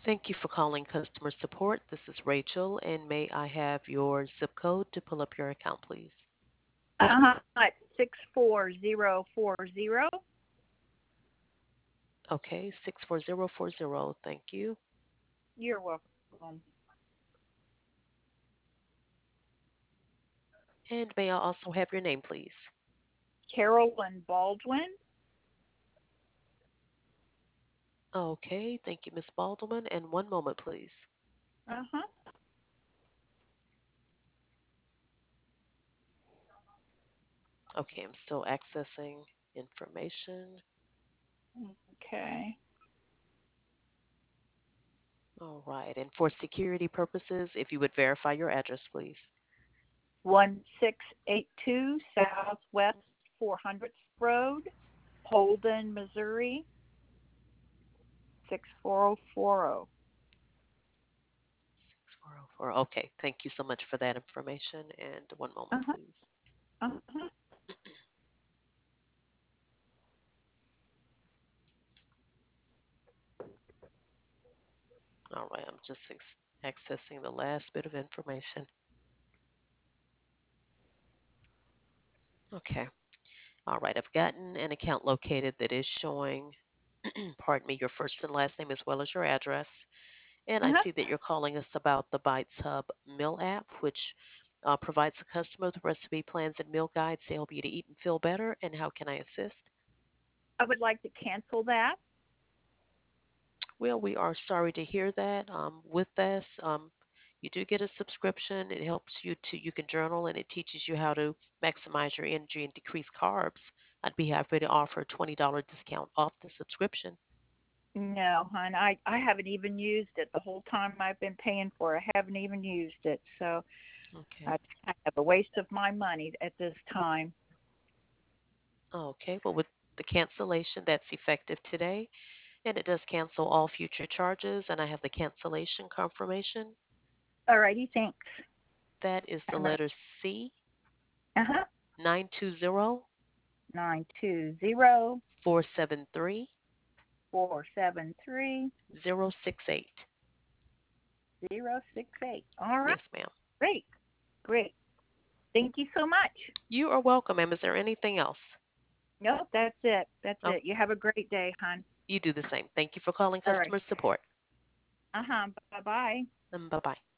Thank you for calling customer support. This is Rachel, and may I have your zip code to pull up your account, please? It's 64040. Okay, 64040. Thank you. You're welcome. And may I also have your name, please? Carolyn Baldwin. Okay, thank you, Miss Baldwin. And one moment, please. Uh-huh. Okay, I'm still accessing information. Okay. All right, and for security purposes, if you would verify your address, please. 1682 Southwest 400th Road, Holden, Missouri 64040. 6404. Okay, thank you so much for that information. And one moment, Uh-huh. please. Uh-huh. All right, I'm just accessing the last bit of information. Okay. All right, I've gotten an account located that is showing, pardon me, your first and last name as well as your address. And I Uh-huh. see that you're calling us about the Bites Hub meal app, which provides the customer with recipe plans and meal guides to help you to eat and feel better. And how can I assist? I would like to cancel that. Well, we are sorry to hear that. With this, you do get a subscription. It helps you to, you can journal and it teaches you how to maximize your energy and decrease carbs. I'd be happy to offer a $20 discount off the subscription. No, hon. I haven't even used it the whole time I've been paying for it. I haven't even used it. So Okay. it's kind of a waste of my money at this time. Okay. Well, with the cancellation, that's effective today, and it does cancel all future charges. And I have the cancellation confirmation. Alrighty, thanks. That is the I'm ready. letter C Uh-huh. 920 920 473 473 068. 068. All right. Yes, ma'am. Great. Great. Thank you so much. You are welcome, ma'am. Is there anything else? Nope, that's it. That's Oh, it. You have a great day, hon. you do the same. Thank you for calling All right. customer support. Uh huh. Bye bye. Bye bye.